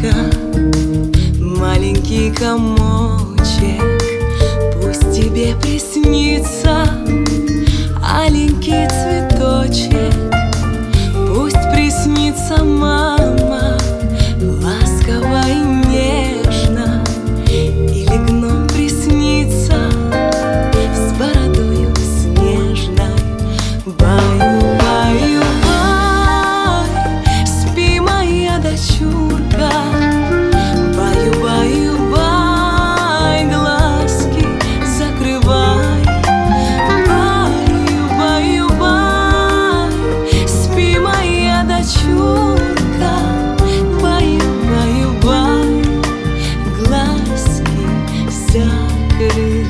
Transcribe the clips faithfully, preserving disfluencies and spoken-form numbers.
дочурка, маленький комочек, пусть тебе приснится аленький цветочек, пусть приснится мама ласково и нежно, или гном приснится с бородою снежной. Баю-баю-бай, спи, моя дочурка, баю-баю-бай, глазки закрывай. Баю-баю-бай, спи, моя дочурка, баю-баю-бай, глазки закрывай.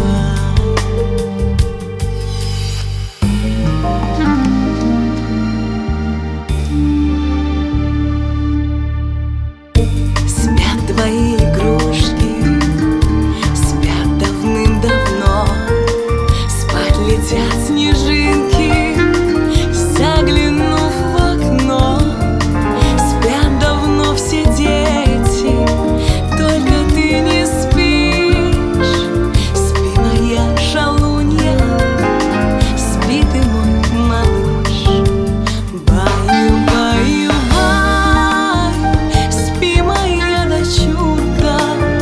Спят твои игрушки, спят давным-давно, спать летят снежинки, заглянув в окно. Спят давно все дети, только ты не спишь. Спи, моя шалунья, спи ты, мой малыш. Баю-баю-бай, спи, моя дочурка,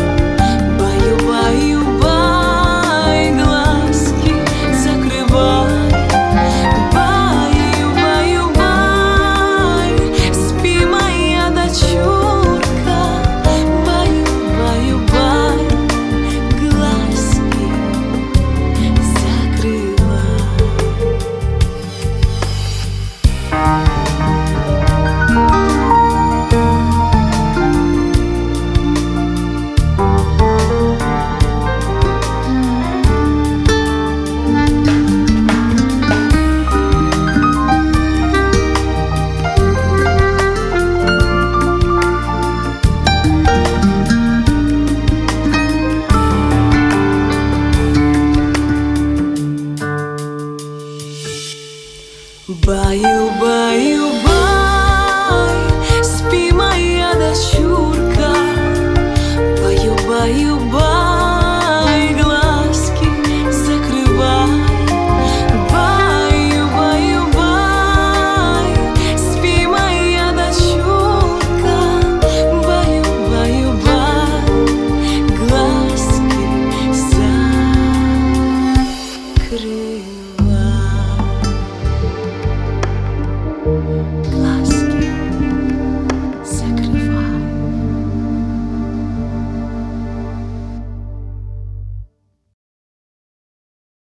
баю-баю-бай, глазки закрывай. Баю-баю-бай, спи, моя дочурка, баю-баю-бай, глазки закрывай. Баю-баю-бай, спи, моя дочурка, баю-баю-бай.